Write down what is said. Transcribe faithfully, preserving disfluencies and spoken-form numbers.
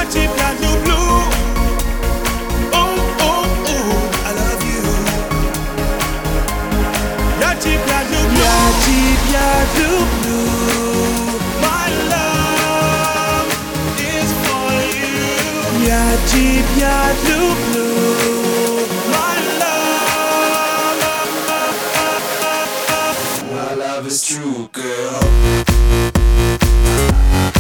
cheap got you blue. Oh, oh, oh, I love you. Your cheap got you blue. Your cheap got you blue. My love is for you. Your cheap got you blue. My love. My love is true, girl.